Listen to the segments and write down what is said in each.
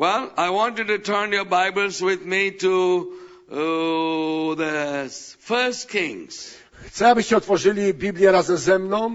Well, I want you to turn your Bibles with me to the First Kings. Chcę, abyście otworzyli Biblię razem ze mną.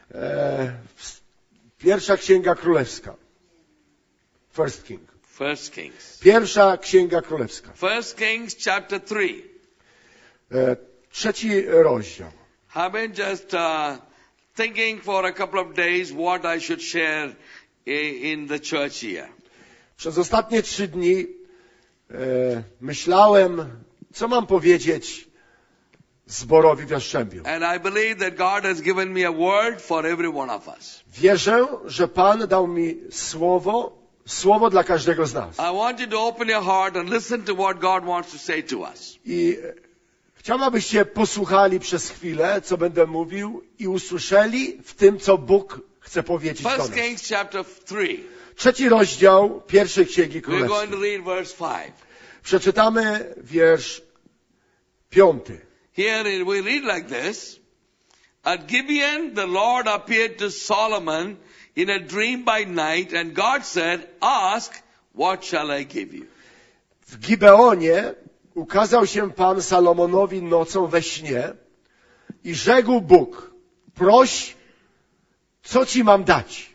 Pierwsza Księga Królewska. First Kings. Pierwsza Księga Królewska. First Kings chapter 3. Trzeci rozdział. I've been just thinking for a couple of days what I should share in the church here. Przez ostatnie 3 dni myślałem, co mam powiedzieć zborowi w Jastrzębiu. And I believe that God has given me a word for every one of us. Wierzę, że Pan dał mi słowo dla każdego z nas. I want you to open your heart and listen to what God wants to say to us. I chciałbym, abyście posłuchali przez chwilę, co będę mówił i usłyszeli w tym, co Bóg chce powiedzieć do nas. First Kings chapter 3. Trzeci rozdział pierwszej Księgi We're going to Królewskiej. read verse 5. Przeczytamy wiersz 5. Here we read like this. At Gibeon the Lord appeared to Solomon in a dream by night, and God said, ask, what shall I give you? W Gibeonie ukazał się Pan Salomonowi nocą we śnie i rzekł Bóg, proś, co ci mam dać?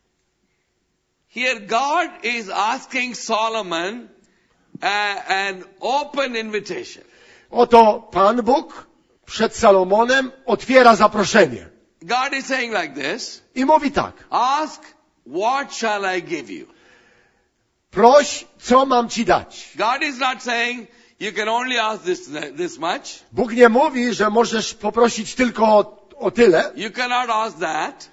Here God is asking Solomon an open invitation. Oto Pan Bóg przed Salomonem otwiera zaproszenie. God is saying like this, I mówi tak, ask, what shall I give you? proś, co mam ci dać? God is not saying, you can only ask this much. Bóg nie mówi, że możesz poprosić tylko o tyle. You cannot ask that.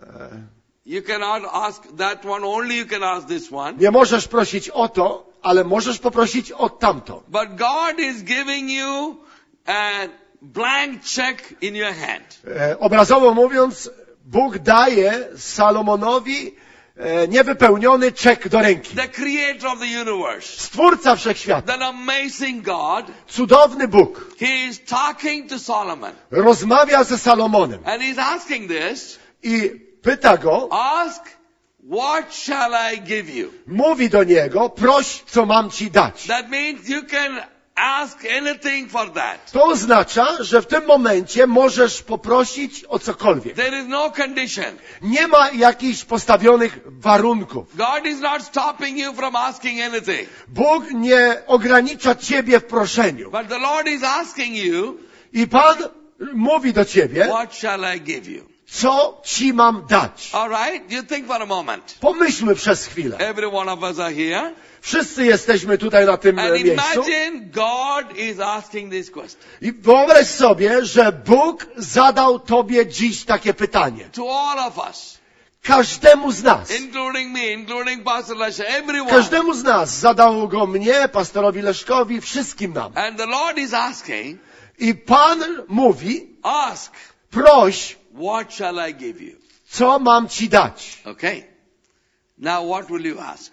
You cannot ask that one, only you can ask this one. Nie możesz prosić o to, ale możesz poprosić o tamto. But God is giving you a blank check in your hand. Obrazowo mówiąc, Bóg daje Salomonowi niewypełniony czek do ręki. The creator of the universe. Stwórca wszechświata. That amazing God. Cudowny Bóg. He is talking to Solomon. Rozmawia ze Salomonem. And he's asking this. I pyta go. Ask, what shall I give you? Mówi do niego, proś, co mam ci dać. That means you can ask anything for that. To oznacza, że w tym momencie możesz poprosić o cokolwiek. There is no condition. Nie ma jakichś postawionych warunków. God is not stopping you from asking anything. Bóg nie ogranicza ciebie w proszeniu. But the Lord is asking you, I Pan mówi do ciebie, what shall I give you? co ci mam dać? All right, you think for a moment. Pomyślmy przez chwilę. Every one of us are here. Wszyscy jesteśmy tutaj na tym And miejscu. imagine God is asking this question. I wyobraź sobie, że Bóg zadał tobie dziś takie pytanie. To all of us. Każdemu z nas. Including me, including Pastor Lasha, everyone. Każdemu z nas. Zadał go mnie, pastorowi Leszkowi, wszystkim nam. And the Lord is asking. I Pan mówi, ask. proś, what shall I give you? Co mam ci dać? Okay. Now what will you ask?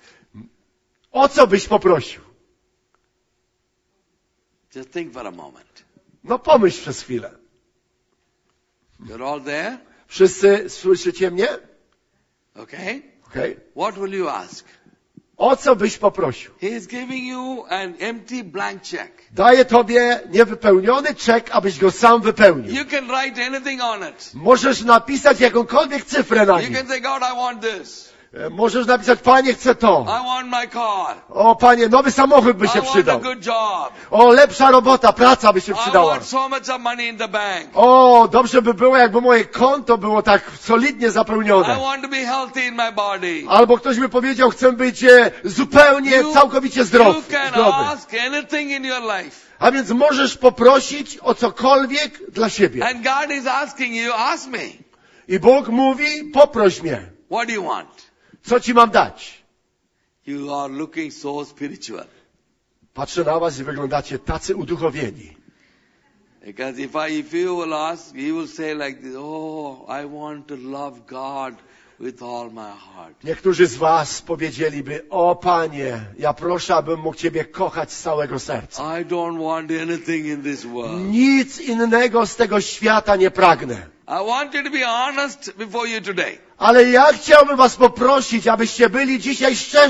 O co byś poprosił? Just think for a moment. No pomyśl przez chwilę. You're all there? Wszyscy słyszycie mnie? Okay. Okay. What will you ask? O co byś poprosił? He is giving you an empty blank check. Daję tobie niewypełniony czek, abyś go sam wypełnił. You can write anything on it. Możesz napisać jakąkolwiek cyfrę na You nim. can say, God, I want this. Możesz napisać, Panie, chcę to. I want my car. O, Panie, nowy samochód by I się want a przydał. good job. O, lepsza robota, praca by się I przydała. want so much of money in the bank. O, dobrze by było, jakby moje konto było tak solidnie I zapełnione. want to be healthy in my body. Albo ktoś by powiedział, chcę być zupełnie, całkowicie You can zdrowy. ask anything in your life. A więc możesz poprosić o cokolwiek dla siebie. And God is asking you, ask me. I Bóg mówi, poproś mnie. What do you want? Co ci mam dać? You are looking so spiritual. Patrzę na was i wyglądacie tacy uduchowieni. Because if you will ask, he will say like this, oh, I want to love God with all my heart. Niektórzy z was powiedzieliby, o Panie, ja proszę, abym mógł Ciebie kochać z całego serca. I don't want anything in this world. Nic innego z tego świata nie pragnę. I want you to be honest before you today. Ale ja chciałbym was poprosić, abyście byli dzisiaj szczerzy.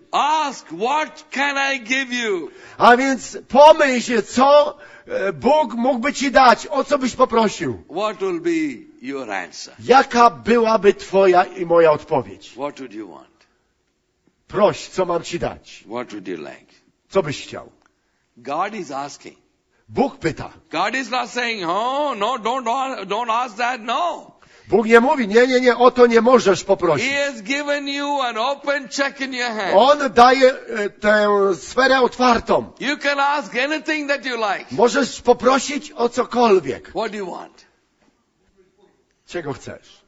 Ask, what can I give you? A więc pomyśl, co Bóg mógłby ci dać, o co byś poprosił. What will be your answer? Jaka byłaby twoja i moja odpowiedź? What would you want? Proś, co mam ci dać? What would you like? Co byś chciał? God is asking. Bóg pyta. God is not saying, oh, no, don't ask that, no. Bóg nie mówi, nie, o to nie możesz poprosić. He has given you an open check in your hand. On daje tę sferę otwartą. You can ask anything that you like. Możesz poprosić o cokolwiek. What do you want? Czego chcesz?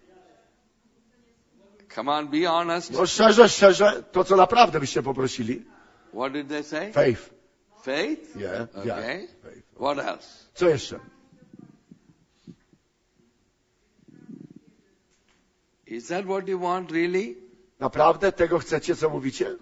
Come on, be honest. No szczerze, to co naprawdę byście poprosili. What did they say? Faith. Faith? Yeah, Okay. faith. What else? Co jeszcze? Is that what you want really? Naprawdę tego chcecie, co mówicie?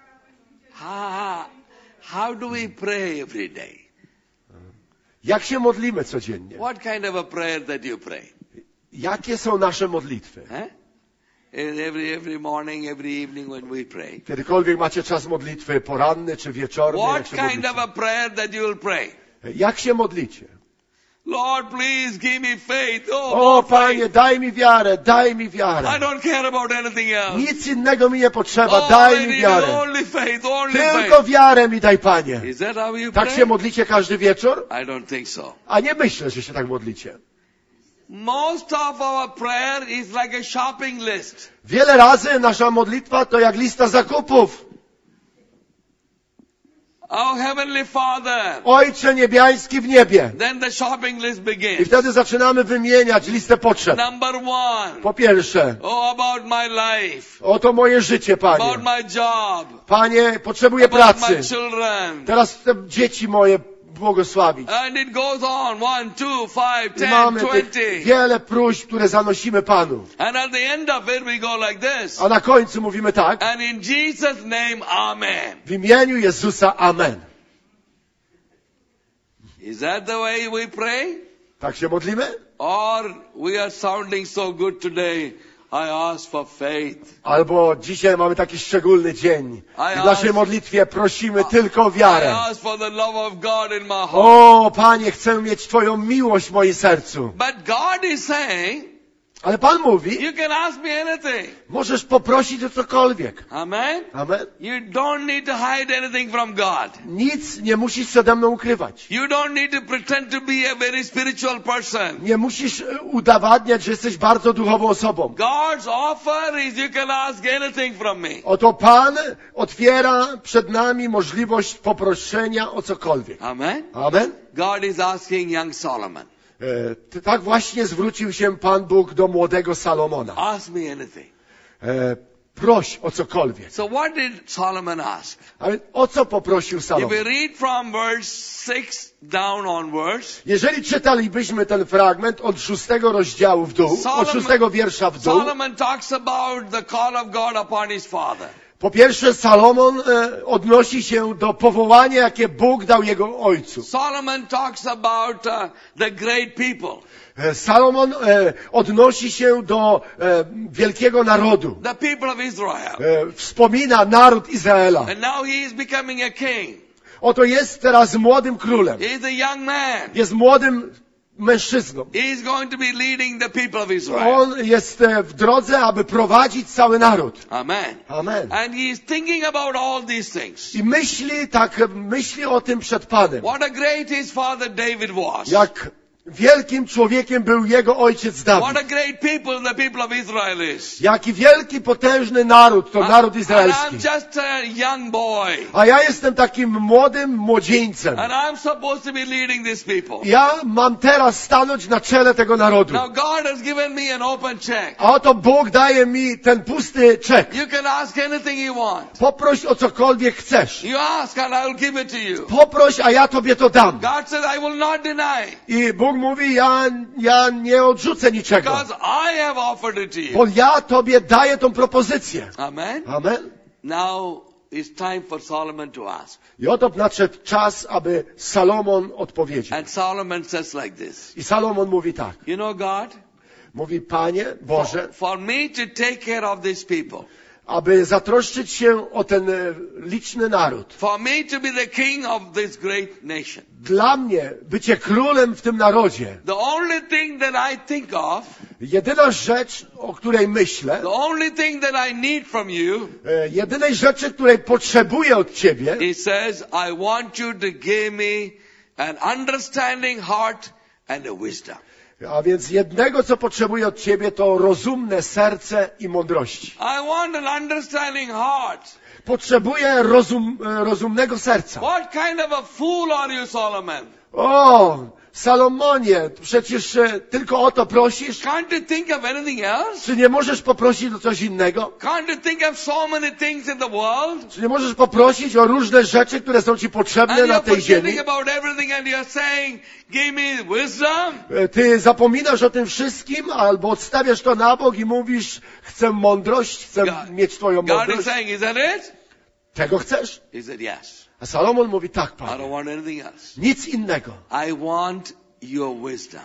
How do we pray every day? Jak się modlimy codziennie? What kind of a prayer that you pray? Jakie są nasze modlitwy? Huh? Every morning, every evening when we pray. Kiedykolwiek macie czas modlitwy poranny czy wieczorny, jak What się kind modlicie? of a prayer that you will pray? Jak się modlicie? Lord, please give me faith. O more Panie, faith. daj mi wiarę, daj mi I wiarę. don't care about anything else. Nic innego mi nie potrzeba, I daj mi need wiarę. only faith, only Tylko faith. wiarę mi daj, Panie. Is that how you Tak pray? się modlicie każdy wieczór? I don't think so. A nie myślę, że się tak modlicie. Most of our prayer is like a shopping list. Wiele razy nasza modlitwa to jak lista zakupów. Our Heavenly Father. Ojcze niebiański w niebie. Then the shopping list I begins. wtedy zaczynamy wymieniać listę potrzeb. Number one. Po pierwsze, About my life. oto moje życie, Panie. About my job. Panie, potrzebuję About pracy. my children. Teraz chcę dzieci moje błogosławić. And it goes on. 1, 2, 5, I 10, mamy tych 20. wiele próśb, które zanosimy Panu. And at the end of it we go like this. A na końcu mówimy tak. And in Jesus' name, amen. W imieniu Jezusa, amen. Is that the way we pray? Tak się modlimy? Or we are sounding so good today, I ask for faith. Albo dzisiaj mamy taki szczególny dzień. I w I naszej ask- modlitwie prosimy tylko o I wiarę. ask for the love of God in my heart. O, Panie, chcę mieć Twoją miłość w moim sercu. But God is saying, Ale Pan mówi, you can ask me anything. możesz poprosić o cokolwiek. Amen? Amen. You don't need to hide anything from God. Nic nie musisz przede mną ukrywać. You don't need to pretend to be a very spiritual person. Nie musisz udowadniać, że jesteś bardzo duchową osobą. God's offer is you can ask anything from me. Oto Pan otwiera przed nami możliwość poproszenia o cokolwiek. Amen? Amen. God is asking young Solomon, Tak właśnie zwrócił się Pan Bóg do młodego Salomona. ask me anything. Proś o cokolwiek. So what did Solomon ask? A więc o co poprosił If Salomon? we read from verse 6 down onwards, Jeżeli czytalibyśmy ten fragment od 6 rozdziału w dół, od 6 wiersza w dół, Solomon talks about the call of God upon his father. po pierwsze Salomon odnosi się do powołania, jakie Bóg dał jego ojcu. Solomon talks about the great people, Salomon odnosi się do wielkiego narodu. the people of Israel. Wspomina naród Izraela. And now he is becoming a king. Oto jest teraz młodym królem. He is a young man. Jest młodym mężczyzną. He is going to be leading the people of Israel. On jest w drodze, aby prowadzić cały naród. Amen. Amen. And he is thinking about all these things. I myśli o tym przed Panem. What a great his father David was. Jak wielkim człowiekiem był jego ojciec What Dawid. a great people the people of Israel is. Jaki wielki, potężny naród to naród And izraelski. I'm just a young boy. A ja jestem takim młodym młodzieńcem. And I'm supposed to be leading these people. Ja mam teraz stanąć na czele tego narodu. Now God has given me an open check. A oto Bóg daje mi ten pusty czek. You can ask anything you want. Poproś o cokolwiek chcesz. You ask and I will give it to you. Poproś, a ja tobie to dam. God says I will not deny. I Bóg mówi, ja nie odrzucę niczego. Because I have offered it to you. Bo ja tobie daję tą propozycję. Amen. Amen. Now it's time for Solomon to ask. I oto nadszedł czas, aby Salomon odpowiedział. And Solomon says like this. I Salomon mówi tak. You know God, Mówi, Panie Boże, for me to take care of these people, aby zatroszczyć się o ten liczny naród. For me to be the king of this great nation. Dla mnie bycie królem w tym narodzie, The only thing that I think of, jedyna rzecz, o której myślę, the only thing that I need from you, jedynej rzeczy, której potrzebuję od Ciebie, he says, I want you to give me an understanding heart and a wisdom. a więc jednego, co potrzebuję od Ciebie, to rozumne serce i mądrości. I want an understanding heart. Potrzebuję rozumnego serca. What kind of a fool are you, Solomon? O, Salomonie, przecież tylko o to prosisz? Can't you think of anything else? Czy nie możesz poprosić o coś innego? Can't you think of so many things in the world? Czy nie możesz poprosić o różne rzeczy, które są Ci potrzebne And na you're tej ziemi? forgetting about everything and you're saying, give me wisdom? Ty zapominasz o tym wszystkim, albo odstawiasz to na bok i mówisz, chcę mądrość, chcę mieć Twoją God is mądrość. saying, is that it? Tego chcesz? He said, yes. A Salomon mówi, tak, I don't Panie. want anything else. Nic innego. I want your wisdom.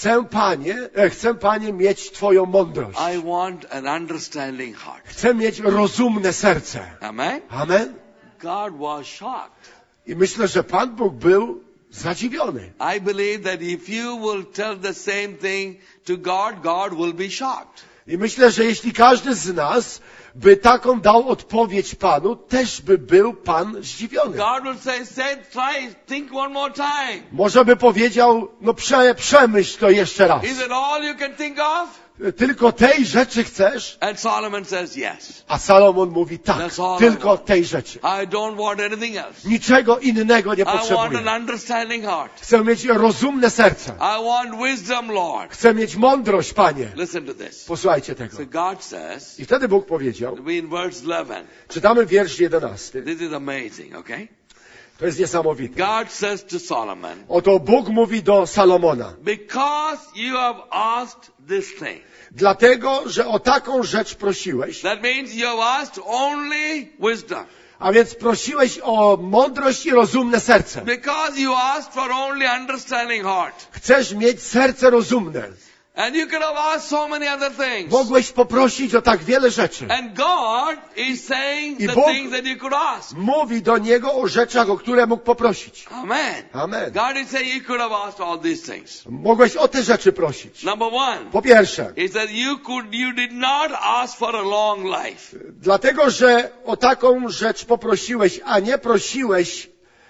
Chcę, Panie, mieć Twoją mądrość. I want an understanding heart. Chcę mieć rozumne serce. Amen? Amen? God was shocked. I myślę, że Pan Bóg był zadziwiony. I believe that if you will tell the same thing to God, God will be shocked. I myślę, że jeśli każdy z nas by taką dał odpowiedź Panu, też by był Pan zdziwiony. God will say, try, think one more time. Może by powiedział, no przemyśl to jeszcze raz. Is it all you can think of? Tylko tej rzeczy chcesz? And Solomon says yes. A Salomon mówi tak, That's all I tylko want. tej rzeczy. I don't want anything else. Niczego innego nie I want potrzebuję. an understanding heart. Chcę mieć rozumne serce. I want wisdom, Lord. Chcę mieć mądrość, Panie. Listen to this. Posłuchajcie tego. So God says, I wtedy Bóg powiedział, in verse 11, czytamy wiersz 11. this is amazing, okay? To jest niesamowite. God says to Solomon, Oto Bóg mówi do Salomona. because you have asked this thing. Dlatego, że o taką rzecz prosiłeś, That means you have asked only wisdom. a więc prosiłeś o mądrość i rozumne serce. Because you asked for only understanding heart. Chcesz mieć serce rozumne. And you could have asked so many other things. Mogłeś poprosić o tak wiele rzeczy. And God is saying I the Bóg things that you could ask. mówi do niego o rzeczach, o które mógł poprosić. Amen. Amen. God is saying you could have asked all these things. Mogłeś o te rzeczy prosić. Number one, Po pierwsze, is that you did not ask for a long life. dlatego, że o taką rzecz poprosiłeś, a nie prosiłeś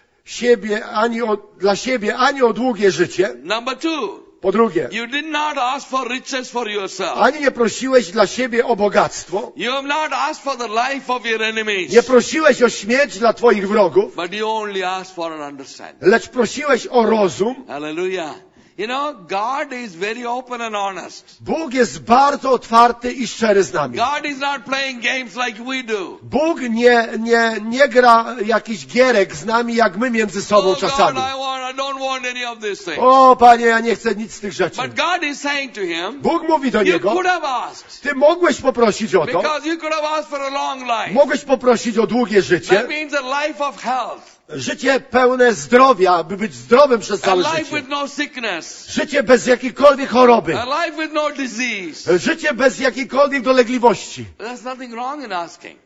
dla siebie ani o długie życie. Number two, Po drugie, you did not ask for riches for yourself. ani nie prosiłeś dla siebie o bogactwo. You have not asked for the life of your enemies. Nie prosiłeś o śmierć dla twoich wrogów, But you only asked for an understanding. lecz prosiłeś o rozum. Hallelujah. You know, God is very open and honest. Bóg jest bardzo otwarty i szczery z nami. God is not playing games like we do. Bóg nie gra jakichś gierek z nami, jak my między sobą God, czasami. I don't want any of these things. O, Panie, ja nie chcę nic z tych rzeczy. But God is saying to him, Bóg mówi do you niego, could have asked. ty mogłeś poprosić o to, Because you could have asked for a long life. mogłeś poprosić o długie życie, That means a life of health. życie pełne zdrowia, by być zdrowym przez A całe life życie. with no sickness. Życie bez jakiejkolwiek choroby. A life with no disease. Życie bez jakiejkolwiek dolegliwości. There's nothing wrong in asking.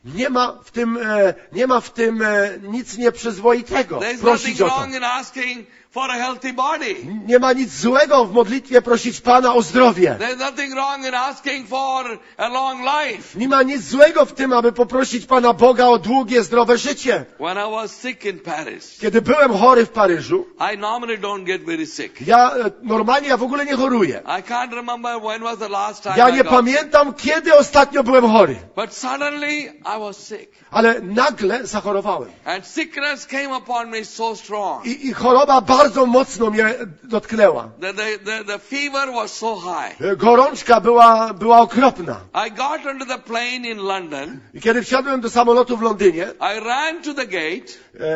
Nie ma w tym nic nieprzyzwoitego. There's Prosić nothing o to. wrong in asking for a healthy body. Nie ma nic złego w modlitwie prosić Pana o zdrowie. There's nothing wrong in asking for a long life. Nie ma nic złego w tym, aby poprosić Pana Boga o długie, zdrowe życie. When I was sick in Paris, Kiedy byłem chory w Paryżu, I normally don't get very sick. normalnie w ogóle nie choruję. I can't remember when was the last time Ja I nie got pamiętam, kiedy ostatnio byłem chory. sick. But suddenly I was sick. Ale nagle zachorowałem. And sickness came upon me so strong. I choroba bardzo mocno mnie dotknęła. The fever was so high. Gorączka była okropna. I got onto the plane in London. I kiedy wsiadłem do samolotu w Londynie, I ran to the gate.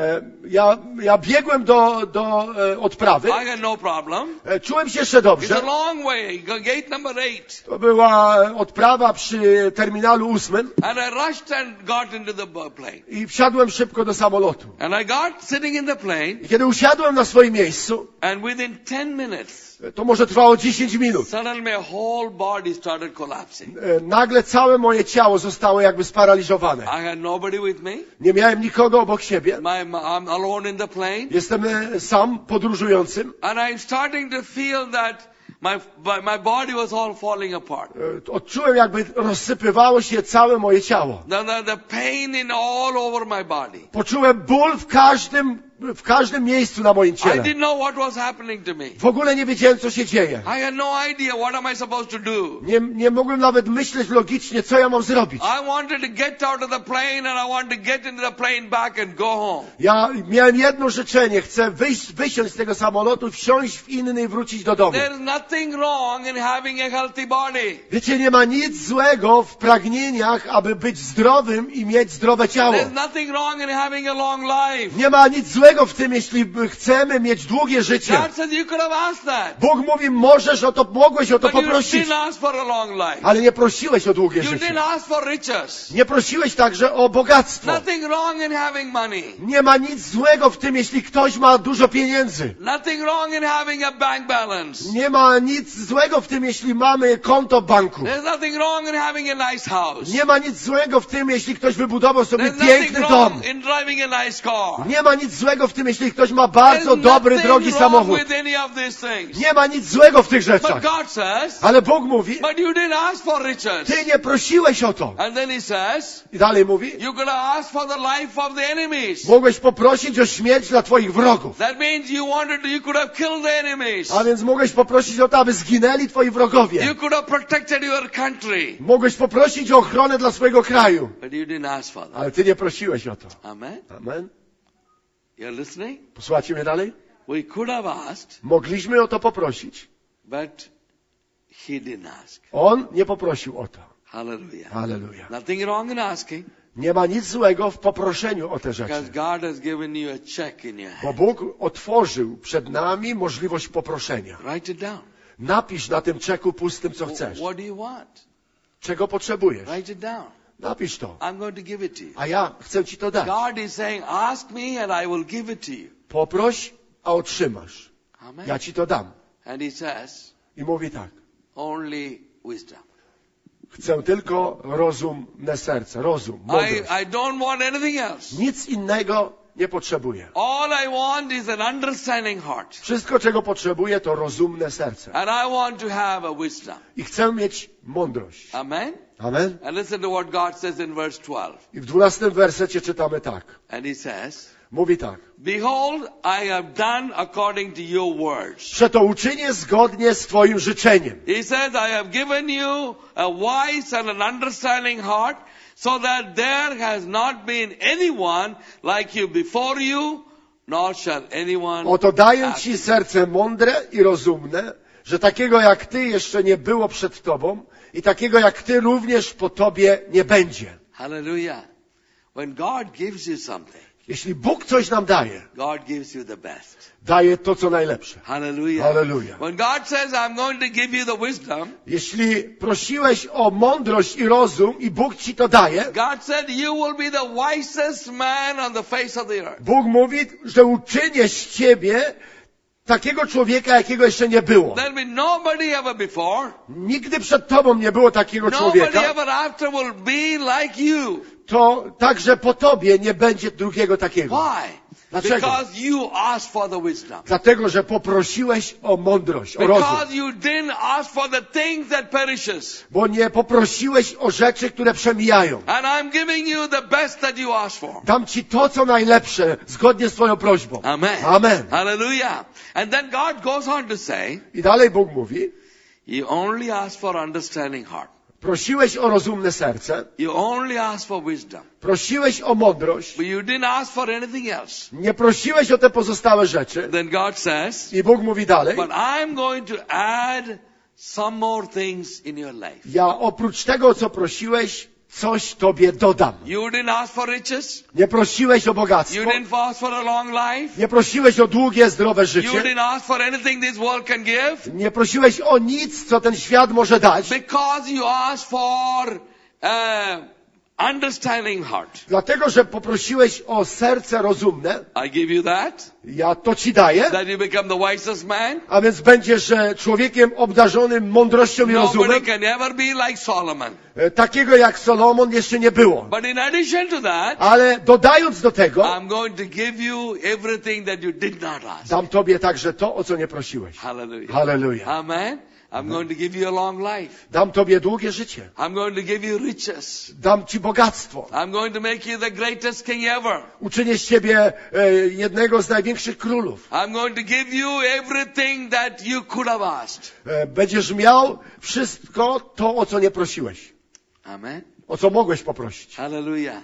ja biegłem do odprawy. I had no problem. Czułem się jeszcze It's dobrze. a long way. Gate number 8. To była odprawa przy terminalu 8 And I rushed and got into the plane. i wsiadłem szybko do samolotu. And I got sitting in the plane. I kiedy usiadłem na swoim miejscu, And within 10 minutes, To może trwało 10 minut. Suddenly my whole body started collapsing. Nagle całe moje ciało zostało jakby sparaliżowane. I had nobody with me. Nie miałem nikogo obok siebie. I'm alone in the plane. Jestem sam podróżującym. And I'm starting to feel that my body was all falling apart. Odczułem, jakby rozsypywało się całe moje ciało. The pain in all over my body. Poczułem ból w każdym miejscu na moim I ciele. didn't know what was happening to me. W ogóle nie wiedziałem, co się dzieje. I had no idea what am I supposed to do. Nie mogłem nawet myśleć logicznie, co ja mam zrobić. I wanted to get out of the plane and I wanted to get into the plane back and go home. Ja miałem jedno życzenie. Chcę wysiąść z tego samolotu, wsiąść w inny i wrócić do domu. There is nothing wrong in having a healthy body. Wiecie, nie ma nic złego w pragnieniach, aby być zdrowym i mieć zdrowe ciało. There's nothing wrong in having a long life. Nie ma nic złego w tym, jeśli chcemy mieć długie życie. God said you could have asked that. Bóg mówi, mogłeś o to But you poprosić. didn't ask for a long life. Ale nie prosiłeś o długie You życie. didn't ask for riches. Nie prosiłeś także o bogactwo. Nothing wrong in having money. Nie ma nic złego w tym, jeśli ktoś ma dużo pieniędzy. Nothing wrong in having a bank balance. Nie ma nic złego w tym, jeśli mamy konto w banku. There's nothing wrong in having a nice house. Nie ma nic złego w tym, jeśli ktoś wybudował sobie There's nothing piękny dom. wrong in driving a nice car. Nie ma nic złego w tym, jeśli ktoś ma bardzo There's dobry, nothing drogi wrong samochód. with any of these things. Nie ma nic złego w tych But rzeczach. God says, Ale Bóg mówi, but you didn't ask for riches. ty nie prosiłeś o to. And then he says, I dalej mówi, you could have asked for the life of the enemies. mogłeś poprosić o śmierć dla twoich wrogów. That means you could have killed the enemies. A więc mogłeś poprosić o to, aby zginęli twoi wrogowie. You could have protected your country. Mogłeś poprosić o ochronę dla swojego kraju. But you didn't ask for that. Ale ty nie prosiłeś o to. Amen? Amen. You're listening? Posłuchajcie mnie dalej. We could have asked, Mogliśmy o to poprosić. but he didn't ask. On nie poprosił o to. Hallelujah. Halleluja. Nothing wrong in asking, Nie ma nic złego w poproszeniu o te because rzeczy. God has given you a check in your Bo hand. Bóg otworzył przed nami możliwość poproszenia. Write it down. Napisz na tym czeku pustym, co chcesz. What do you want? Czego potrzebujesz. Write it down. Napisz to. I'm going to give it to you. A ja chcę ci to dać. God is saying, ask me and I will give it to you. Poproś, a otrzymasz. Amen. Ja ci to dam. And he says, I mówi tak. only wisdom. Chcę tylko rozumne serce. Rozum, mądrość. I don't want anything else. Nic innego nie potrzebuję. All I want is an understanding heart. Wszystko, czego potrzebuję, to rozumne serce. And I want to have a wisdom. I chcę mieć mądrość. Amen. Amen. And listen to what God says in verse 12. I w 12 wersecie czytamy tak. And he says, Mówi tak. behold, I have done according to your words. Przeto uczynię zgodnie z twoim życzeniem. He says, I have given you a wise and an understanding heart, so that there has not been anyone like you before you, nor shall anyone Oto daję after. ci serce mądre i rozumne, że takiego jak ty jeszcze nie było przed tobą i takiego jak ty również po tobie nie będzie. Hallelujah. When God gives you something, Jeśli Bóg coś nam daje, God gives you the best. daje to, co najlepsze. Hallelujah. Hallelujah. When God says, I'm going to give you the wisdom, Jeśli prosiłeś o mądrość i rozum i Bóg ci to daje, God said, you will be the wisest man on the face of the earth. Bóg mówi, że uczynię z ciebie takiego człowieka, jakiego jeszcze nie było. There'll be nobody ever before, Nigdy przed tobą nie było takiego nobody człowieka. ever after will be like you. To także po tobie nie będzie drugiego takiego. Why? Dlaczego? Because you asked for the wisdom. Dlatego, że poprosiłeś o mądrość, o rozum. Because you didn't ask for the things that perishes. Bo nie poprosiłeś o rzeczy, które przemijają. And I'm giving you the best that you asked for. Dam ci to, co najlepsze, zgodnie z twoją prośbą. Amen. Amen. Hallelujah. And then God goes on to say, I dalej Bóg mówi, you only ask for understanding heart. prosiłeś o rozumne serce, You only ask for wisdom. prosiłeś o mądrość, But you didn't ask for anything else. nie prosiłeś o te pozostałe rzeczy. Then God says, I Bóg mówi dalej, but I'm going to add some more things in your life. ja oprócz tego, co prosiłeś, coś tobie dodam. You didn't ask for riches. Nie prosiłeś o You bogactwo, didn't ask for a long life. nie prosiłeś o długie, zdrowe You życie, didn't ask for anything this world can give. nie prosiłeś o nic, co ten świat może dać, Because you asked for understanding heart. Dlatego, że poprosiłeś o serce rozumne, I give you that. ja to ci daję, That you become the wisest man. a więc będziesz człowiekiem obdarzonym mądrością i Nobody rozumem. can ever be like Solomon. Takiego jak Solomon jeszcze nie było. But in addition to that, Ale dodając do tego, I'm going to give you everything that you did not ask. dam tobie także to, o co nie prosiłeś. Hallelujah. Hallelujah. Amen. I'm going to give you a long life. Dam tobie długie życie. I'm going to give you riches. Dam ci bogactwo. I'm going to make you the greatest king ever. Uczynię z ciebie jednego z największych królów. I'm going to give you everything that you could have asked. Będziesz miał wszystko to, o co nie prosiłeś. Amen. O co mogłeś poprosić. Hallelujah.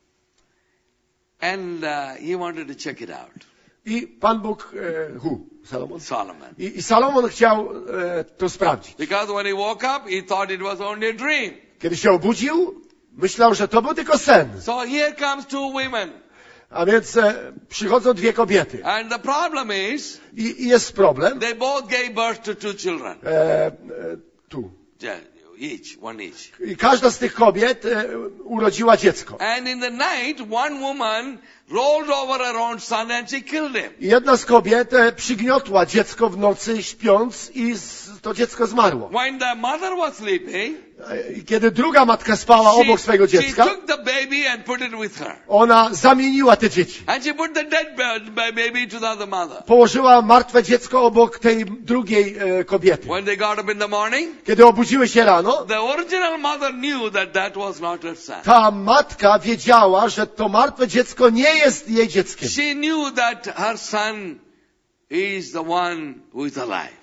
And he wanted to check it out. I Pan Bóg, Salomon? Solomon. I Salomon chciał to sprawdzić. Because when he woke up, he thought it was only a dream. Kiedy się obudził, myślał, że to był tylko sen. So here comes two women. A więc przychodzą dwie kobiety. And the problem is, I jest problem. they both gave birth to two children. Tu. Yeah, one each. I każda z tych kobiet urodziła dziecko. And in the night, one woman rolled over her own son and she killed him. I jedna z kobiet przygniotła dziecko w nocy śpiąc i to dziecko zmarło. When the mother was sleeping, I kiedy druga matka spała obok swojego she dziecka, took the baby and put it with her. ona zamieniła te dzieci. And she put the dead baby to the other mother. Położyła martwe dziecko obok tej drugiej kobiety. When they got up in the morning, Kiedy obudziły się rano, the original mother knew that that was not her son. ta matka wiedziała, że to martwe dziecko nie jest jej dzieckiem. She knew that her son is the one who is alive.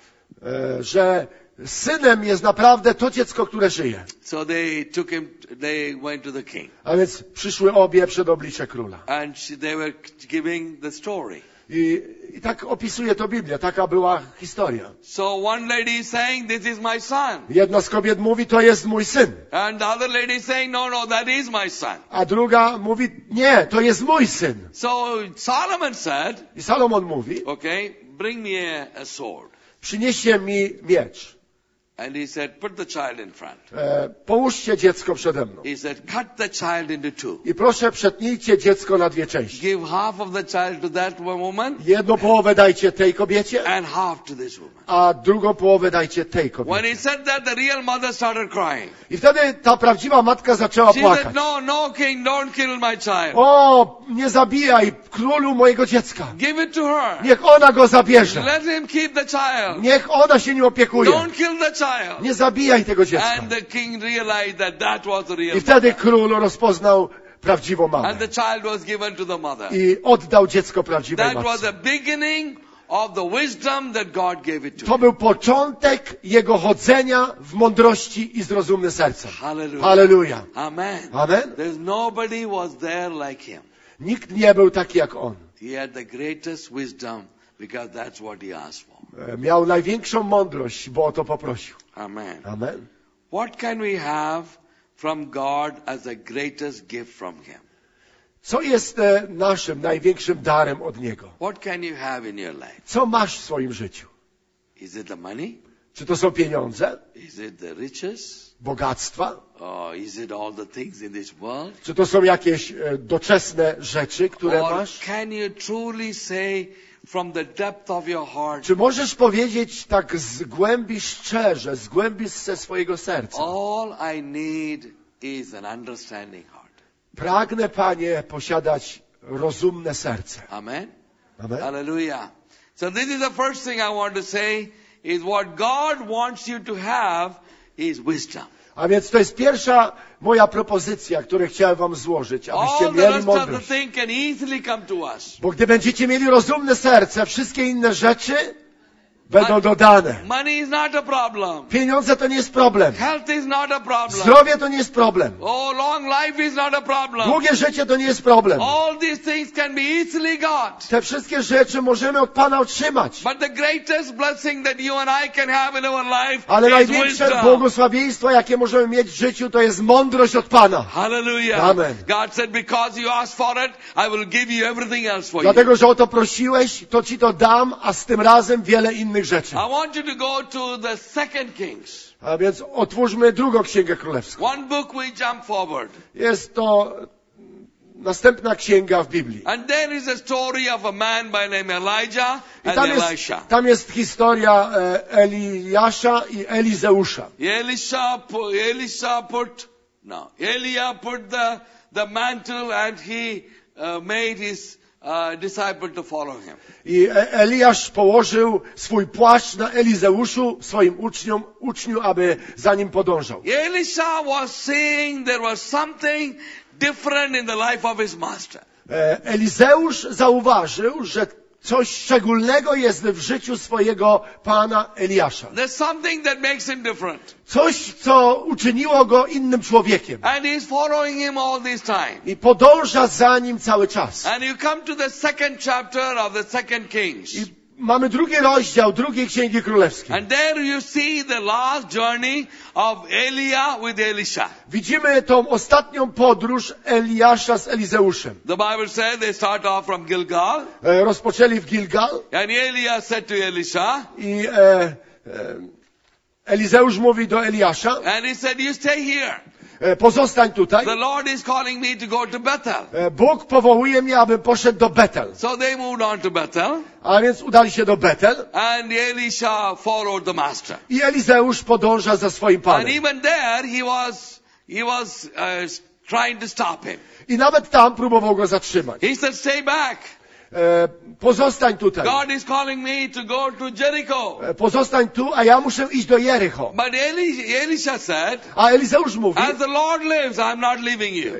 Że synem jest naprawdę to dziecko, które żyje. So they took him, they went to the king. A więc przyszły obie przed oblicze króla. And they were giving the story. I tak opisuje to Biblia, taka była historia. So one lady is saying, this is my son. Jedna z kobiet mówi, to jest mój syn. And the other lady is saying, no, that is my son. A druga mówi, nie, to jest mój syn. So Solomon said, I Salomon mówi, okay, bring me a sword. przynieście mi miecz. And he said, put the child in front. Połóżcie dziecko przede mną. He said, cut the child into two. I proszę, przetnijcie dziecko na dwie części. Give half of the child to that woman Jedną połowę dajcie tej kobiecie, and half to this woman. a drugą połowę dajcie tej When kobiecie. he said that, the real mother started crying. I wtedy ta prawdziwa matka zaczęła She płakać. said, no, king, don't kill my child. O, nie zabijaj królu mojego dziecka. Give it to her. Niech ona go zabierze. Let him keep the child. Niech ona się nim opiekuje. Don't kill the child. Nie zabijaj tego dziecka. And the king realized that that was the real I wtedy mother. król rozpoznał prawdziwą mamę. And the child was given to the mother. I oddał dziecko prawdziwej That was matce. the beginning of the wisdom that God gave it to To him. był początek jego chodzenia w mądrości i z rozumnym sercem. Hallelujah. Halleluja. Amen. Amen. There's nobody was there like him. Nikt nie był taki jak on. He had the greatest wisdom because that's what he asked for. Miał największą mądrość, bo o to poprosił. Amen. Amen. What can we have from God as the greatest gift from him? Co jest naszym największym darem od niego? What can you have in your life? Co masz w swoim życiu? Is it the money? Czy to są pieniądze? Is it the riches? Bogactwa? Or is it all the things in this world? Czy to są jakieś doczesne rzeczy, które Or masz? can you truly say from the depth of your heart, Czy możesz powiedzieć tak z głębi szczerze, z głębi ze swojego serca? all I need is an understanding heart? Pragnę, Panie, posiadać rozumne serce. Amen? Amen. Hallelujah. So this is the first thing I want to say is what God wants you to have is wisdom. A więc to jest pierwsza moja propozycja, którą chciałem wam złożyć, abyście All the mieli rest of the mądrość. thing can easily come to us. Bo gdy będziecie mieli rozumne serce, wszystkie inne rzeczy będą dodane. Money is not a problem. Pieniądze to nie jest problem. Health is not a problem. Zdrowie to nie jest problem. Oh, long life is not a problem. Długie życie to nie jest problem. All these things can be easily got. Te wszystkie rzeczy możemy od Pana otrzymać. But the greatest blessing that you and I can have in our life Ale is największe wisdom. błogosławieństwo, jakie możemy mieć w życiu, to jest mądrość od Pana. Hallelujah. Amen. God said, because you asked for it, I will give you everything else for you. Dlatego, że o to prosiłeś, to Ci to dam, a z tym razem wiele innych innych rzeczy. I want you to go to the 2 Kings. A więc otwórzmy drugą Księgę Królewską. One book we jump forward. Jest to następna księga w Biblii. And there is a story of a man by name Elijah and Elisha. Tam jest historia Eliasza i Elizeusza. Eliah put the mantle and he made his disciple to follow him. I Eliasz położył swój płaszcz na Elizeuszu, swoim uczniu, aby za nim podążał. Elisha was seeing there was something different in the life of his master. Elizeusz zauważył, że coś szczególnego jest w życiu swojego pana Eliasza. There's something that makes him different. Coś, co uczyniło go innym człowiekiem. And he's following him all this time. I podąża za nim cały czas. And you come to the 2nd chapter of the 2 Kings. I mamy drugi rozdział drugiej Księgi Królewskiej. And there you see the last journey of Eliah with Elisha. Widzimy tą ostatnią podróż Eliasza z Elizeuszem. The Bible says they start off from Gilgal. Rozpoczęli w Gilgal. And Eliah said to Elisha. I Elizeusz mówi do Eliasza. And he said, you stay here. Pozostań tutaj. The Lord is calling me to go to Bethel. Bóg powołuje mnie, abym poszedł do Betel. So they moved on to Bethel. A więc udali się do Betel. And Elisha followed the master. I Elizeusz podąża za swoim panem. And even there he was trying to stop him. I nawet tam próbował go zatrzymać. He said, stay back. Pozostań tutaj. God is calling me to go to Jericho. Pozostań tu, a ja muszę iść do Jericho. But Elisha said, A Elizeusz mówi, as the Lord lives, I'm not leaving you.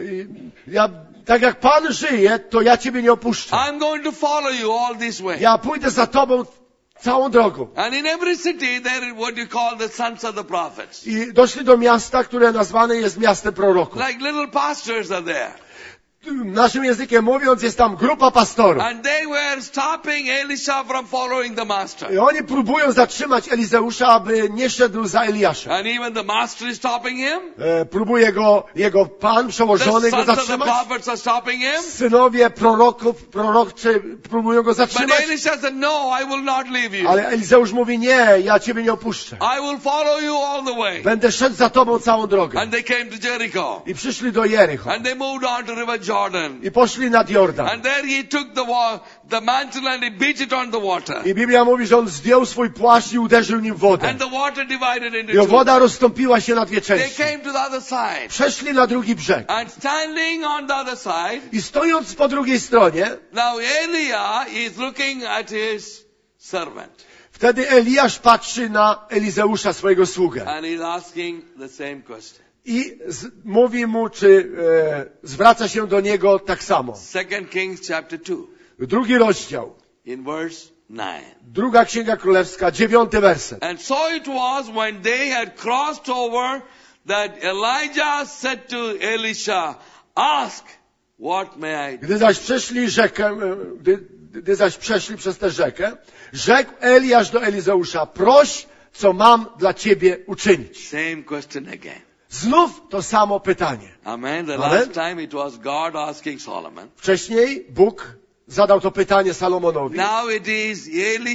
tak jak Pan żyje, to ja ciebie nie opuszczę. I'm going to follow you all this way. Ja pójdę za tobą całą drogą. And in every city there is what you call the sons of the prophets. I doszli do miasta, które nazwane jest miastem proroków. Like little pastors are there. Naszym językiem mówiąc, jest tam grupa pastorów. And they were stopping Elisha from following the master. I oni próbują zatrzymać Elizeusza, aby nie szedł za Eliaszem. And even the master is stopping him. Próbuje go, jego pan przełożony The go sons of the zatrzymać. prophets are stopping him. Synowie proroczy próbują go But zatrzymać. Elisha said, no, I will not leave you. Ale Elizeusz mówi, nie, ja ciebie nie opuszczę. I will follow you all the way. Będę szedł za tobą całą drogę. And they came to Jericho. I przyszli do Jericho. And they moved on to River Jordan. I poszli nad Jordan. And there he took the mantle and he beat it on the water. I Biblia mówi, że on zdjął swój płaszcz i uderzył nim w wodę. And the water divided into I two. woda rozstąpiła się na dwie They części. came to the other side. Przeszli na drugi brzeg. And standing on the other side, I stojąc po drugiej stronie, now Eliah is looking at his servant. wtedy Eliasz patrzy na Elizeusza, swojego sługę. And he's asking the same question. I mówi mu, czy zwraca się do niego tak samo. 2 Kings chapter 2, Drugi rozdział. in verse 9. Druga Księga Królewska, 9 werset. And so it was when they had crossed over that Elijah said to Elisha, ask, what may I do? Gdy zaś przeszli rzekę, gdy zaś przeszli przez tę rzekę, rzekł Eliasz do Elizeusza, proś, co mam dla ciebie uczynić. Same question again. Znów to samo pytanie. Amen. The Amen. last time it was God asking Solomon. Wcześniej Bóg zadał to pytanie Salomonowi. Now it is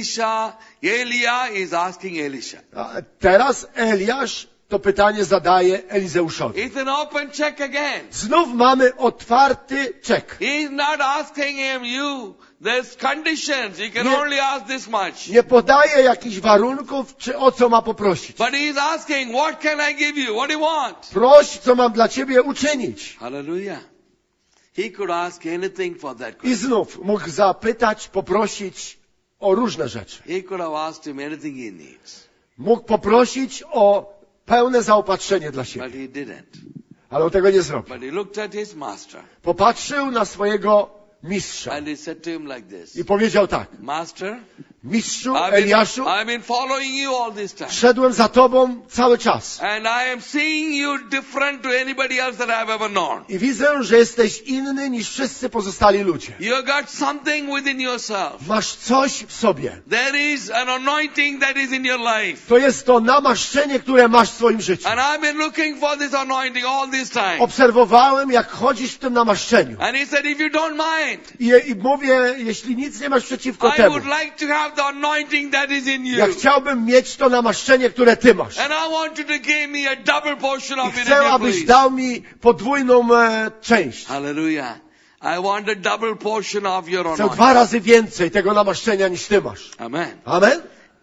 Eliah is asking Elisha. A teraz Eliasz to pytanie zadaje Elizeuszowi. It's an open check again. Znów mamy otwarty czek. He's not asking him, there's conditions. You can Nie. only ask this much. Nie podaje jakichś warunków, czy o co ma poprosić. But he's asking, what can I give you? What do you want? Proś, co mam dla ciebie uczynić. Hallelujah. He could ask anything for that I question. znów mógł zapytać, poprosić o różne rzeczy. He could have asked him anything he needs. Mógł poprosić o pełne zaopatrzenie dla But siebie. he didn't. Ale on tego nie zrobił. But he looked at his master Popatrzył na swojego mistrza and he said to him like this. i powiedział tak. Master, Mistrzu, Eliaszu, I've been following you all this time. szedłem za tobą cały czas. And I am seeing you different to anybody else that I've ever known. I widzę, że jesteś inny niż wszyscy pozostali ludzie. You got something within yourself. Masz coś w sobie. There is an anointing that is in your life. To jest to namaszczenie, które masz w swoim życiu. And I've been looking for this anointing all this time. Obserwowałem, jak chodzisz w tym namaszczeniu. And he said, if you don't mind, I mówię, jeśli nic nie masz przeciwko I temu, would like to have have the anointing that is in you. Ja chciałbym mieć to namaszczenie, które Ty masz. And I want you to give me a double portion I of it, chcę, if you abyś please. dał mi podwójną część. Hallelujah. I want a double portion of your Chcę anointing. 2 razy więcej tego namaszczenia niż Ty masz. Amen. Amen?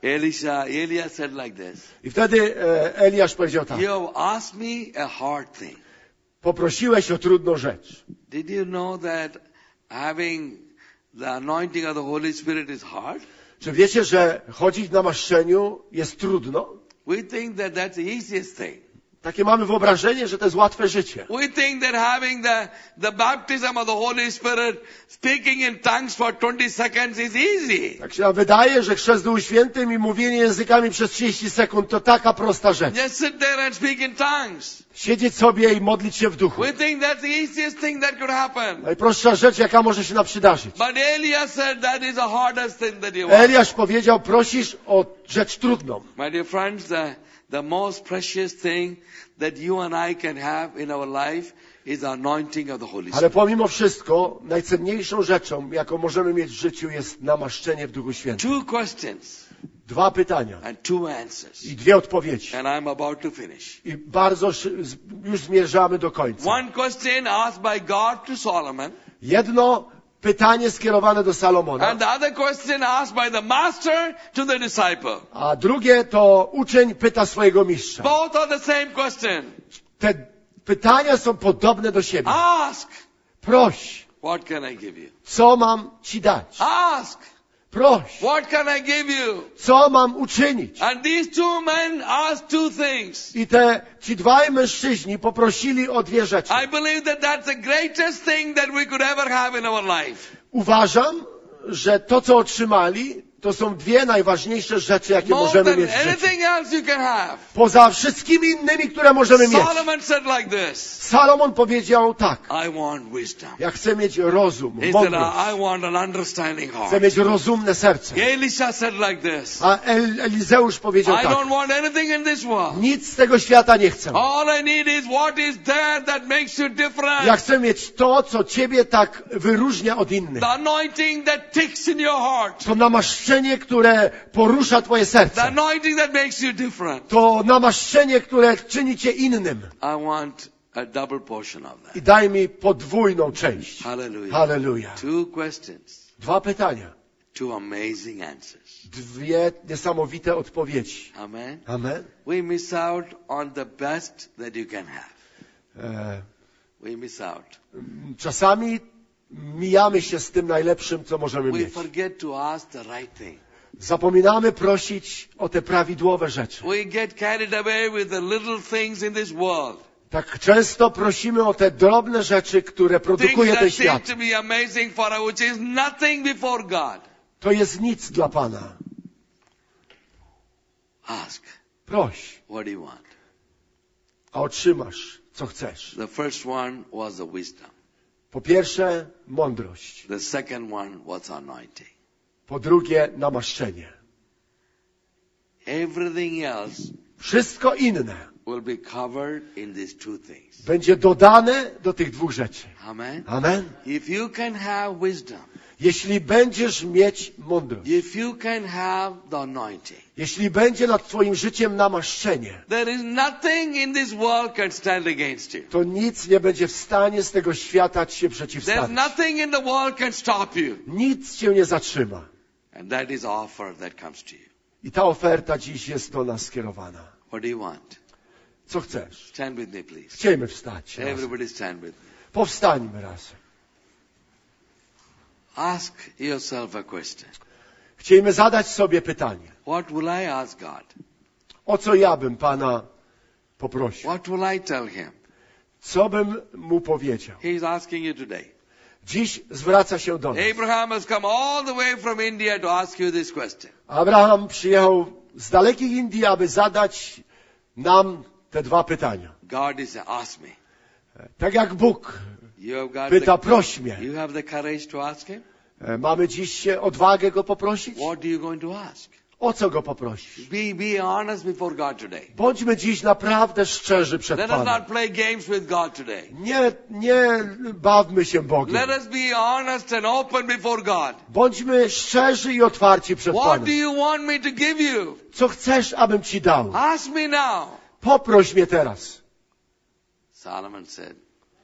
Elias said like this. I wtedy Eliasz powiedział tak. You have asked me a hard thing. Poprosiłeś o trudną rzecz. Did you know that having the anointing of the Holy Spirit is hard? Czy wiecie, że chodzić w namaszczeniu jest trudno? We think that that's the easiest thing. Takie mamy wyobrażenie, że to jest łatwe życie. We think that having the baptism of the Holy Spirit, speaking in tongues for 20 seconds is easy. Tak się nam wydaje, że chrzest w Duchu Świętym i mówienie językami przez 30 sekund to taka prosta rzecz. Just sit there and speak in tongues. Siedzieć sobie i modlić się w duchu. We think that's the easiest thing that could happen. Najprostsza rzecz, jaka może się nam przydarzyć. But Elias said that is the hardest thing that you want. Eliasz powiedział, prosisz o rzecz trudną. My dear friends, the most precious thing that you and I can have in our life is the anointing of the Holy Ale Spirit. pomimo wszystko, najcenniejszą rzeczą, jaką możemy mieć w życiu, jest namaszczenie w Duchu Świętym. 2 questions 2 pytania and 2 answers. i 2 odpowiedzi. And I'm about to finish. I bardzo już zmierzamy do końca. One question asked by God to Solomon, Jedno pytanie skierowane do Salomona, and the other question asked by the master to the disciple. a drugie to uczeń pyta swojego mistrza. Both are the same question. Te pytania są podobne do siebie. Ask, Proś, what can I give you? co mam ci dać? Ask, Proś, what can I give you? co mam uczynić? And these 2 men asked 2 things. I ci 2 mężczyźni poprosili o 2 rzeczy. I believe that that's the greatest thing that we could ever have in our life. Uważam, że to, co otrzymali, to są 2 najważniejsze rzeczy, jakie More możemy than mieć w życiu. anything else you can have. Poza wszystkimi innymi, które możemy mieć. Solomon said like this, Salomon powiedział tak. I want wisdom. Ja chcę mieć rozum, He said, mądrość. I want an understanding Chcę heart. mieć rozumne serce. Elisha said like this, A Elizeusz powiedział I tak. don't want anything in this world. Nic z tego świata nie chcę. All I need is what is there that makes you different. Ja chcę mieć to, co ciebie tak wyróżnia od innych. The anointing that ticks in your heart. To namaszczenie, które porusza twoje The serce. anointing that makes you different. To namaszczenie, które czyni cię innym. I want a double portion of that. I daj mi podwójną część. Hallelujah. Hallelujah. 2 questions, 2 pytania. 2 amazing answers. 2 niesamowite odpowiedzi. Amen. Amen. We miss out on the best that you can have. E, We miss out. Czasami mijamy się z tym najlepszym, co możemy We mieć. forget to ask the right thing. Zapominamy prosić o te prawidłowe rzeczy. We get carried away with the little things in this world. Tak często prosimy o te drobne rzeczy, które Things produkuje ten that seem świat. to be amazing for us, which is nothing before God. To jest nic dla Pana. Ask, Proś, what do you want? a otrzymasz, co chcesz. The first one was the wisdom. Po pierwsze, mądrość. The second one was anointing. Po drugie, namaszczenie. Everything else Wszystko inne will be covered in these 2 things. będzie dodane do tych 2 rzeczy. Amen. Amen. If you can have wisdom, Jeśli będziesz mieć mądrość, if you can have the anointing, jeśli będzie nad twoim życiem namaszczenie, there is nothing in this world can stand against you. to nic nie będzie w stanie z tego świata ci się There's przeciwstawić. nothing in the world can stop you. Nic cię nie zatrzyma. And that is the offer that comes to you. I ta oferta dziś jest do nas skierowana. What do you want? Co chcesz? Stand with me, please. Chciejmy wstać razem. Everybody stand with me. Powstańmy razem. Ask yourself a question. Chciejmy zadać sobie pytanie. What will I ask God? O co ja bym Pana poprosił? What will I tell Him? Co bym Mu powiedział? He's asking you today. Dziś zwraca się do nas. Abraham has come all the way from India to ask you this question. Abraham przyjechał z dalekiej Indii, aby zadać nam te 2 pytania. God is ask me. Tak jak Bóg You have got pyta, proś mnie. you have the courage to ask Him? Mamy dziś odwagę Go poprosić? What are you going to ask? O co Go poprosisz? Be honest before God today. Bądźmy dziś naprawdę szczerzy przed Let us Panem. not play games with God today. Nie bawmy się Bogiem. Let us be honest and open before God. Bądźmy szczerzy i otwarci przed What do Panem. you want me to give you? Co chcesz, abym Ci dał? Ask me now. Poproś mnie teraz. Solomon said,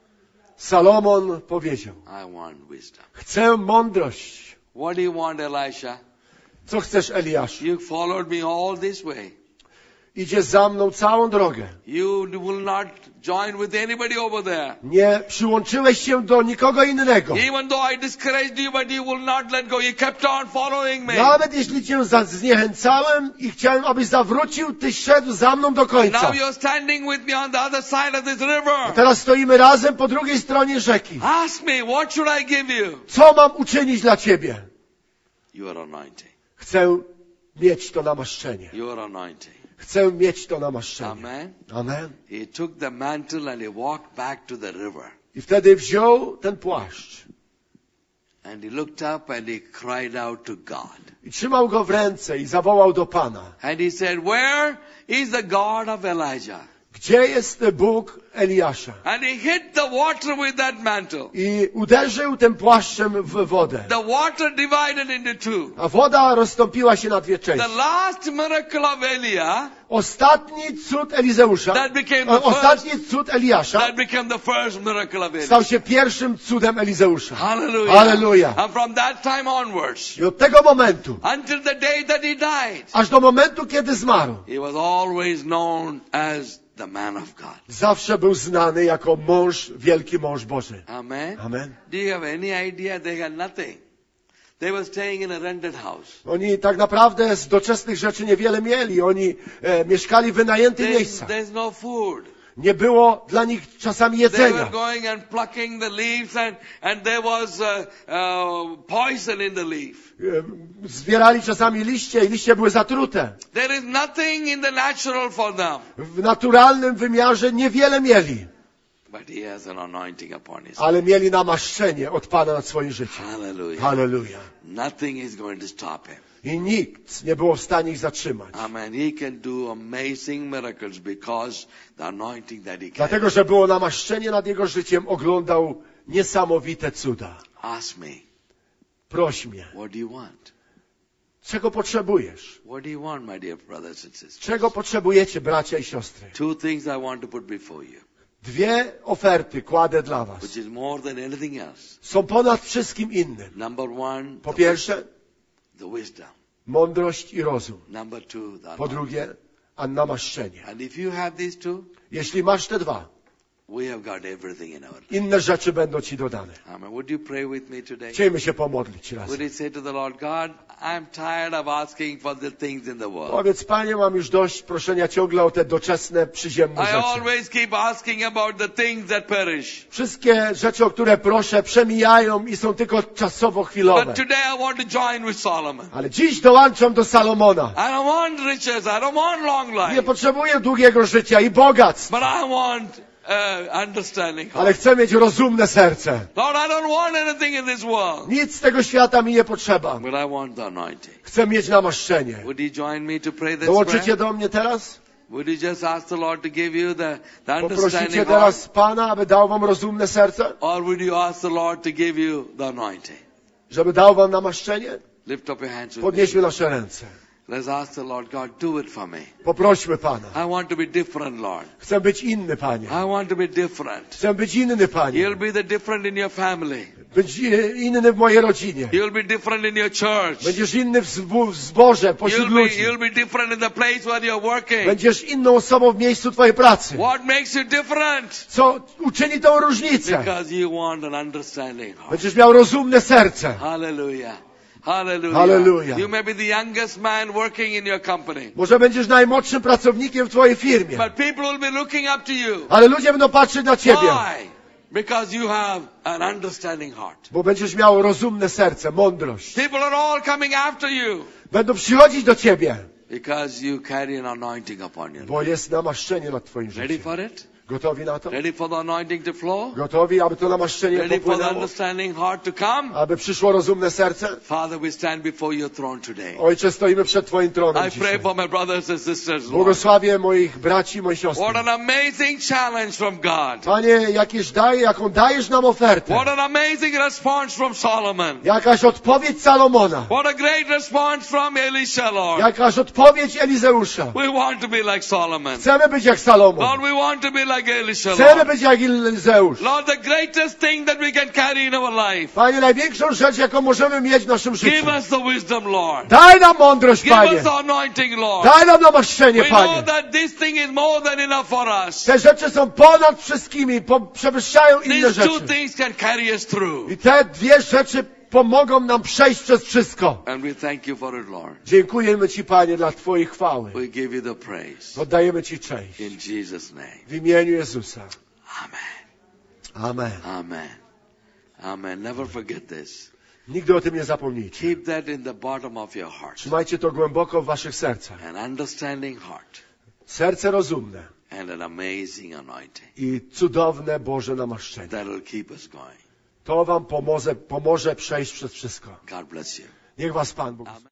Salomon powiedział, I want wisdom. chcę mądrość. What do you want, Elisha? Co chcesz, Eliaszu? You followed me all this way. Idzie za mną całą drogę. You will not join with anybody over there. Nie przyłączyłeś się do nikogo innego. Even though I discouraged you, but you will not let go. You kept on following me. Nawet jeśli Cię zniechęcałem i chciałem, abyś zawrócił, Ty szedł za mną do końca. Now you're standing with me on the other side of this river. Teraz stoimy razem po drugiej stronie rzeki. Ask me, what should I give you? Co mam uczynić dla Ciebie? Your anointing. Chcę mieć to namaszczenie. Your anointing. Chcę mieć to namaszczenie. Amen. Amen. He took the mantle and he walked back to the river. I wtedy wziął ten płaszcz And he looked up and he cried out to God. i trzymał go w ręce i zawołał do Pana. And he said, where is the God of Elijah? Gdzie jest Bóg Eliasza? And he hit the water with that mantle. I uderzył tym płaszczem w wodę. The water divided into two. A woda rozstąpiła się na dwie The części. last miracle of Eliah, Ostatni cud Elizeusza, that became the ostatni cud Eliasza that became the first miracle of stał Eliah. się pierwszym cudem Elizeusza. Hallelujah. Hallelujah. And from that time onwards, I od tego momentu, until the day that he died, aż do momentu, kiedy zmarł, he was always known as the man of God. zawsze był znany jako mąż, wielki mąż Boży. Amen. Amen. Do you have any idea? They had nothing. They were staying in a rented house. Oni tak naprawdę z doczesnych rzeczy niewiele mieli. Oni mieszkali w wynajętych miejscach. There's no food. Nie było dla nich czasami They were jedzenia. going and plucking the leaves and there was poison in the leaf. Zbierali czasami liście i liście były zatrute. There is nothing in the natural for them. W naturalnym wymiarze niewiele mieli. But he has an anointing upon his Ale mieli namaszczenie od Pana nad swoim życiem. Hallelujah. Halleluja. Nothing is going to stop him. I nikt nie było w stanie ich zatrzymać. Amen. He can do amazing miracles because the anointing that he carries. Dlatego, że było namaszczenie nad jego życiem, oglądał niesamowite cuda. Ask me, Proś mnie, what do you want? czego potrzebujesz? What do you want, my dear brothers and sisters? Czego potrzebujecie, bracia i siostry? Two things I want to put before you, Dwie oferty kładę dla was. which is more than anything else. Są ponad wszystkim innym. Number one, Po pierwsze, the wisdom. mądrość i rozum. Number two, the Po anointing. drugie, a namaszczenie. And if you have these two, Jeśli masz te dwa, we have got everything in our life. inne rzeczy będą ci dodane. Amen. Would you pray with me today? Chcielibyśmy się pomodlić Would razem. you say to the Lord, God, I'm tired of asking for the things in the world. Powiedz, Panie, mam już dość proszenia ciągle o te doczesne, przyziemne I rzeczy. always keep asking about the things that perish. Wszystkie rzeczy, o które proszę, przemijają i są tylko czasowo chwilowe. But today I want to join with Solomon. Ale dziś dołączam do Salomona. I don't want riches. I don't want long Nie life. potrzebuję długiego życia i bogactw, But I want understanding. ale chcę mieć rozumne serce. Lord, I don't want anything in this world. Nic z tego świata mi nie potrzeba. But I want the anointing. Chcę mieć namaszczenie. Would you join me to pray this Dołączycie prayer? do mnie teraz? Would you just ask the Lord to give you the Poprosicie understanding heart? teraz Pana, aby dał wam rozumne serce? Or would you ask the Lord to give you the anointing? Żeby dał wam namaszczenie? Lift up your hands with me. Podnieśmy nasze ręce. Let's ask the Lord, God, do it for me. Poprośmy Pana. I want to be different, Lord. Chcę być inny, Panie. I want to be different. Chcę być inny, Panie. You'll be the different in your family. Być inny w mojej rodzinie. You'll be different in your church. Będziesz inny w zborze, pośród ludzi. You'll be different in the place where you're working. Będziesz inną osobą w miejscu twojej pracy. What makes you different? Co uczyni tą różnicę? Because you want an understanding heart. Będziesz miał rozumne serce. Hallelujah. Hallelujah. Hallelujah. You may be the youngest man working in your company. Może będziesz najmłodszym pracownikiem w twojej firmie. But people will be looking up to you. Ale ludzie będą patrzeć na ciebie. Why? Because you have an understanding heart. Bo będziesz miał rozumne serce, mądrość. People are all coming after you. Będą przychodzić do ciebie. Because you carry an anointing upon you. Bo jest namaszczenie nad twoim Ready życiem. for it? Gotowi na to? Ready for the anointing to flow? Gotowi, aby to namaszczenie Ready for the popłynęło? understanding heart to come? Aby przyszło rozumne serce? Father, we stand before your throne today. Ojcze, stoimy przed Twoim tronem I pray dzisiaj. for my brothers and sisters, Lord. Błogosławię moich braci i moje siostry. What an amazing challenge from God. Panie, jaką dajesz nam ofertę. What an amazing response from Solomon. Jakaś odpowiedź Salomona. What a great response from Elisha, Lord. Jakaś odpowiedź Elizeusza. We want to be like Solomon. Chcemy być jak Salomon. Lord, we want to be like Elisha, Chcemy Lord. być jak Elizeusz. Lord, the greatest thing that we can carry in our life. Panie, największą rzecz, jaką możemy mieć w naszym Give życiu. us the wisdom, Lord. Daj nam mądrość, Give Panie. us the anointing, Lord. Daj nam namaszczenie, We know Panie. that this thing is more than enough for us. Te rzeczy są ponad wszystkimi, przewyższają inne These two rzeczy. things can carry us through. I te dwie rzeczy pomogą nam przejść przez wszystko. And we thank you for it, Lord. Dziękujemy Ci, Panie, dla Twojej chwały. We give you the praise. Oddajemy Ci cześć. In Jesus' name. W imieniu Jezusa. Amen. Amen. Amen. Amen. Never forget this. Nigdy o tym nie zapomnijcie. Keep that in the bottom of your heart. Trzymajcie to głęboko w waszych sercach. An understanding heart Serce rozumne and an amazing anointing i cudowne Boże namaszczenie. that will keep us going. To wam pomoże przejść przez wszystko. God bless you. Niech was Pan Bóg